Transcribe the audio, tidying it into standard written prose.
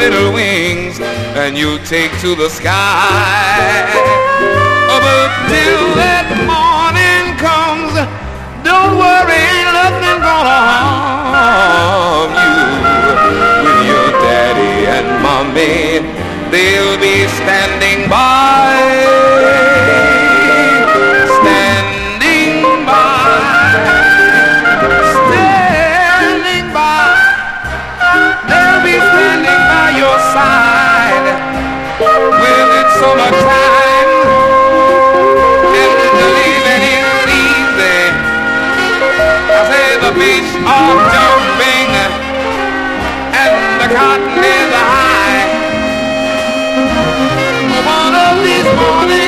little wings and you take to the sky. Oh, but till that morning comes, don't worry, ain't nothing gonna harm you. With your daddy and mommy, they'll be standing by. Standing by. Standing by. They'll be standing by your side. With it so much time. And believing is easy. I say the beach are jumping and the cotton is high. One of these mornings